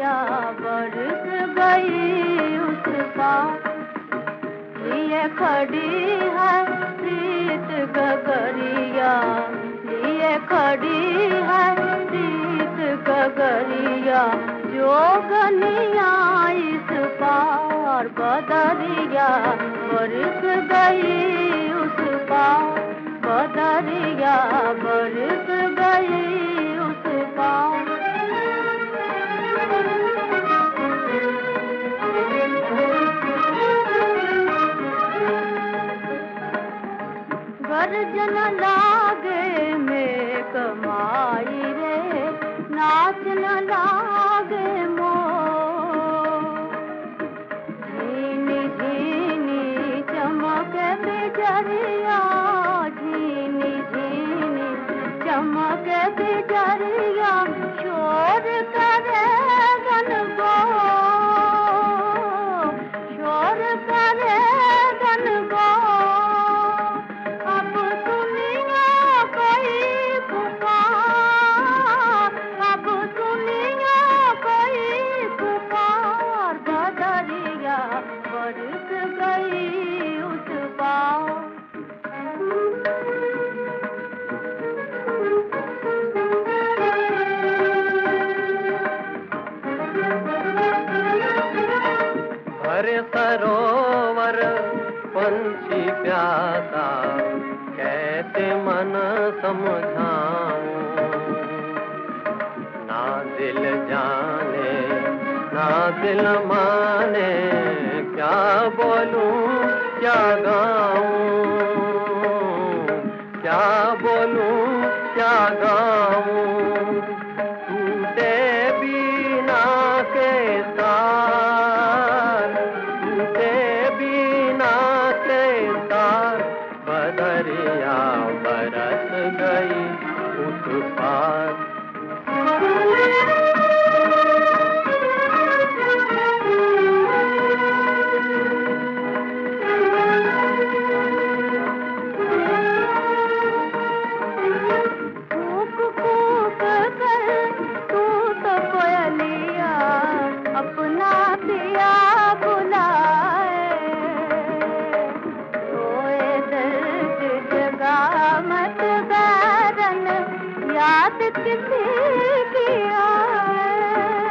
बदरिया बरस गई उस पार, लिए खड़ी है प्रीत गगरिया, लिए खड़ी है प्रीत गगरिया, जोगनिया इस पार बदरिया बरस गई उस पार, बदरिया बरस गई उस पार। गर्जन लागे में कमाई रे, नाच न लागे मोर, झीनी झीनी चमक बिजरिया, झीनी झीनी चमक बिजरिया, शोर करे गनगो, शोर करे गनगो, अब सुनिया कोई पुकार, अब सुनिया कोई पुकार, बदरिया बरस गई उस पार। हरे सरोवर पंछी प्यासा, कैसे मन समझाऊं, ना दिल जाने ना दिल माने, क्या बोलूं क्या गाऊं, क्या बोलूं क्या गाऊं, टूटे बीना के तार, टूटे बीना के तार, बदरिया बरस गई उस पार। कूक कूक कर तू तो कोयलिया, अपना पिया बुलाए, सोए दर्द जगा मत बैरन, याद किसी की आए,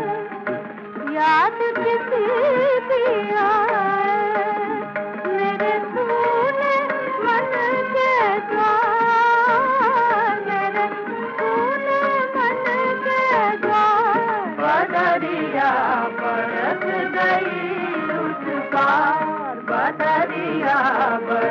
याद किसी की आए, मेरे सूने मन के द्वार, मेरे सूने मन के द्वार, बदरिया बरस गई उस पार, बदरिया बरस